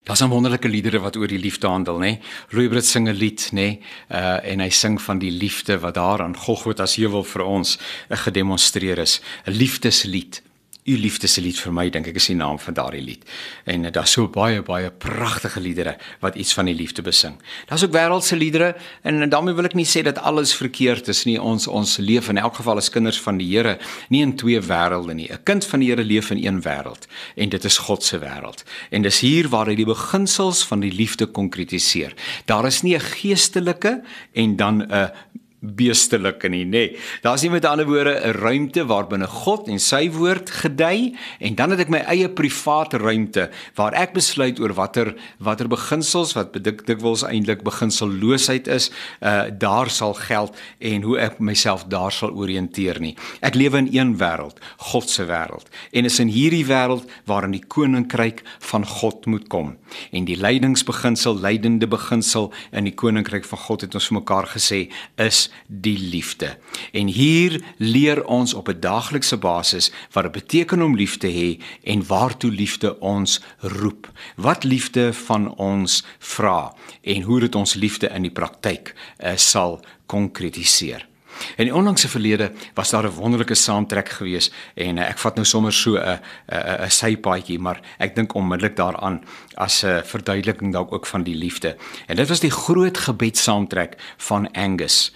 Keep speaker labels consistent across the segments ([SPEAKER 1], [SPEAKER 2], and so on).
[SPEAKER 1] Daar's 'n wonderlike liedere wat oor die liefde handel, nê? Rooibert sing 'n lied, nê? En hy sing van die liefde wat daar aan Golgotha se heuwel vir ons gedemonstreer is. 'n Liefdeslied. U liefdeslied vir my, dink ek is die naam van daardie lied. En daar's so baie pragtige liedere wat iets van die liefde besing. Daar's ook wêreldse liedere en daarmee wil ek nie sê dat alles verkeerd is nie. Ons leef in elk geval as kinders van die Here nie in twee wêrelde nie. 'n Kind van die Here leef in een wêreld en dit is God se wêreld. En dis hier waar hy die beginsels van die liefde konkretiseer. Daar is nie 'n geestelike en dan 'n beestelike nie, nee. Daar's nie met ander woorde 'n ruimte waarbinne God en sy woord gedei en dan het ek my eie private ruimte waar ek besluit oor watter beginsels wat dikwels eintlik beginselloosheid is, daar sal geld en hoe ek myself daar sal oriënteer nie. Ek lewe in een wêreld, God se wêreld. En is in hierdie wêreld waarin die koninkryk van God moet kom. En die leidende beginsel in die koninkryk van God het ons vir mekaar gesê is die liefde. En hier leer ons op 'n daaglikse basis wat dit beteken om lief te hê en waartoe liefde ons roep. Wat liefde van ons vra en hoe dit ons liefde in die praktyk sal konkretiseer. In die onlangse verlede was daar 'n wonderlike saamtrek gewees en ek vat nou sommer so 'n sypaadjie, maar ek dink onmiddellik daaraan as 'n verduideliking dalk ook van die liefde. En dit was die groot gebedsaamtrek van Angus,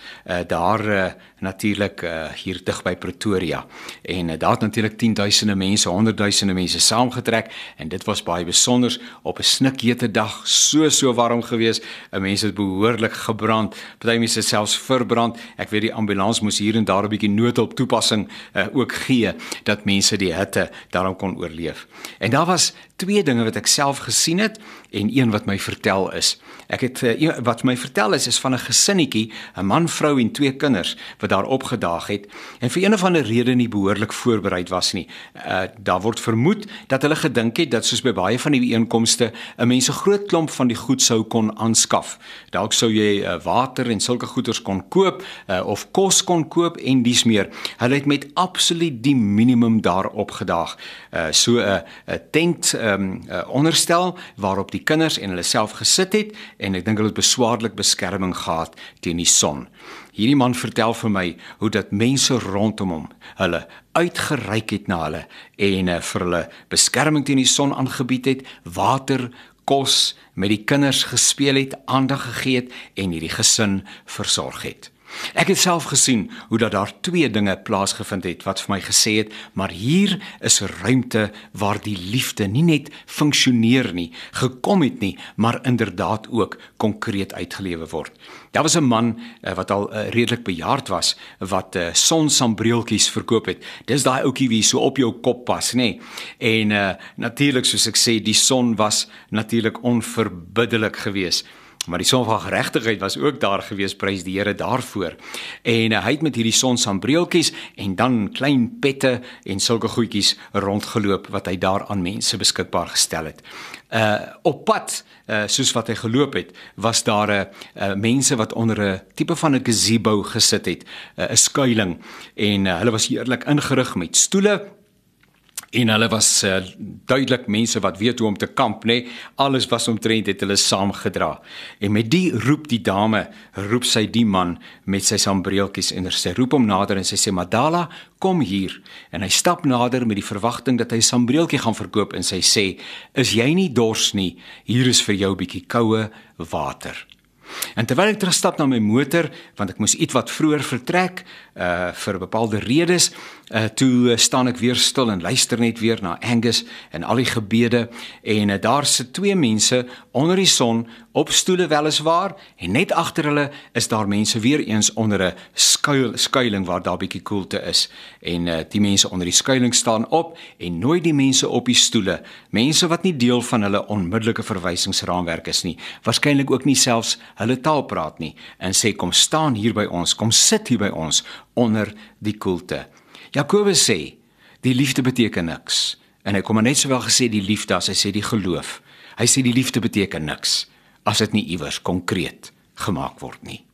[SPEAKER 1] daar natuurlik hier dig by Pretoria. En daar het natuurlik 10.000 mense, 100.000 mense saamgetrek en dit was baie besonders op 'n snikhete dag, so warm gewees. Mense het behoorlik gebrand, party mense het selfs verbrand. Ek weet die ambulans moes hier en daar 'n bietjie noodhulp toepassing ook gee dat mense die hitte daarom kon oorleef. En daar was twee dinge wat ek self gesien het en een wat my vertel is. Wat my vertel is van 'n gesinnetjie, 'n man, vrou en twee kinders wat daar opgedaag het en vir een of ander rede nie behoorlik voorbereid was nie. Daar word vermoed dat hulle gedink het dat soos by baie van die bijeenkomste 'n mens 'n groot klomp van die goed sou kon aanskaf. Dalk sou jy water en sulke goeders kon koop of kos kon koop en dies meer. Hulle het met absoluut die minimum daar opgedaag. So 'n tent onderstel waarop die kinders en hulle self gesit het en ek dink hulle het beswaarlik beskerming gehad teen die son. Hierdie man vertel vir my hoe dat mense rondom hom hulle uitgereik het na hulle en vir hulle beskerming teen die son aangebied het, water, kos, met die kinders gespeel het, aandag gegee het en hierdie gesin versorg het. Ek het self gesien hoe dat daar twee dinge plaasgevind het wat vir my gesê het, maar hier is 'n ruimte waar die liefde nie net funksioneer nie, gekom het nie, maar inderdaad ook konkreet uitgelewe word. Daar was 'n man wat al redelik bejaard was, wat sonsambreeltjies verkoop het. Dis daai ouetjie wie so op jou kop pas, nê? En natuurlik, soos ek sê, die son was natuurlik onverbiddelik geweest. Maar die son van geregtigheid was ook daar gewees, prys die Here daarvoor. En hy het met hierdie sonsambreeltjies en dan klein pette en sulke goedjies rondgeloop wat hy daar aan mense beskikbaar gestel het. Op pad, soos wat hy geloop het, was daar mense wat onder 'n tipe van 'n gazebo gesit het, 'n skuiling, en hulle was heerlik ingerig met stoele. En hulle was duidelik mense wat weet hoe om te kamp, nê? Alles was omtrent het hulle saamgedra. En met die roep die dame, roep sy die man met sy sambreeltjies en sy roep hom nader en sy sê, Madala, kom hier. En hy stap nader met die verwagting dat hy 'n sambreeltjie gaan verkoop en sy sê, is jy nie dors nie? Hier is vir jou 'n bietjie koue water. En terwyl ek terugstap na my motor, want ek moes ietwat vroeër vertrek vir bepaalde redes, toe staan ek weer stil en luister net weer na Angus en al die gebede, en daar sit twee mense onder die son, op stoele weliswaar, en net agter hulle is daar mense weer eens onder 'n skuiling waar daar bietjie koelte is, en die mense onder die skuiling staan op en nooi die mense op die stoele, mense wat nie deel van hulle onmiddellike verwysingsraamwerk is nie, waarskynlik ook nie selfs hulle taal praat nie, en sê, kom staan hier by ons, kom sit hier by ons, onder die koelte. Jakobus sê, die liefde beteken niks, en hy kom maar net sowel gesê die liefde as hy sê die geloof. Hy sê die liefde beteken niks, as dit nie iewers konkreet gemaak word nie.